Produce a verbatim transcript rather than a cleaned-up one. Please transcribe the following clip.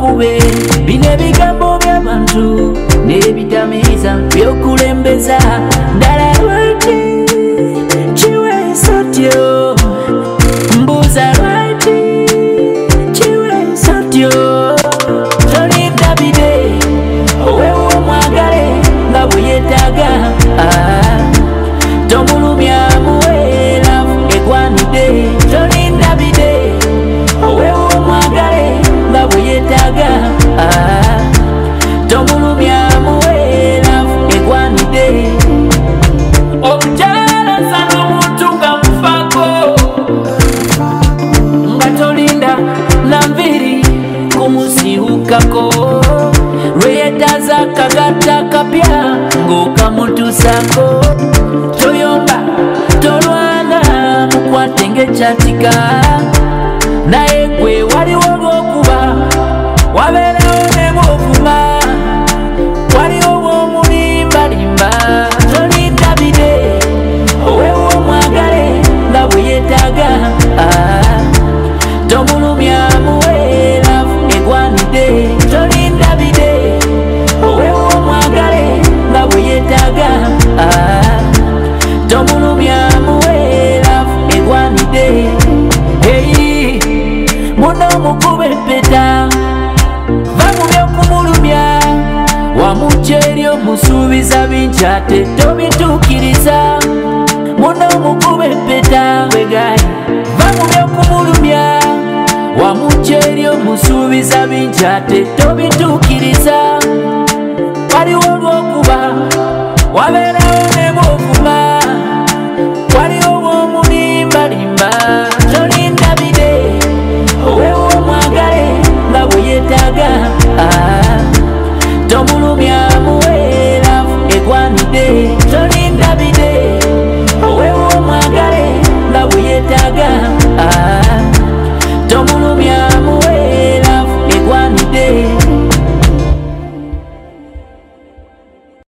okube bino ebigambo by'abantu n'ebitamiiza by'okulembeza ddala lwaki kiweesa otyo mbuuza lwaki kiweesa otyo tolinda bide oweewo omwagale nga bwe yeetaaga tomulumya muweera egwanidde tolinda bide oweewo omwagale nga bwe yeetaaga tomulumya muweera egwanidde omukyala sana omuntu nga mufaako nga tolinda nanviri kumusiwukako lweyetaaza akagatta kapya ng'okamutuusako toyomba tolwana mukwate ng'ekyatika naye gwe waliwo lw'okuba wabeerawo ne bw'ovuma waliwo bw'omulimbalimba tolinda bide oweewo omwagale nga bwe yeetaaga tomulumya muweera egwanidde tolinda bide oweewo omwagale nga bwe yeetaaga tomulumya muweera egwanidde eyi muno mukuba empeta va mu by'okumulumya wamukyeri omusuubiza bingi ate tobituukiriza muno mukuba empeta wegayi va mu by'okumulumya wamukyeri omusuubiza bingi ate tobituukiriza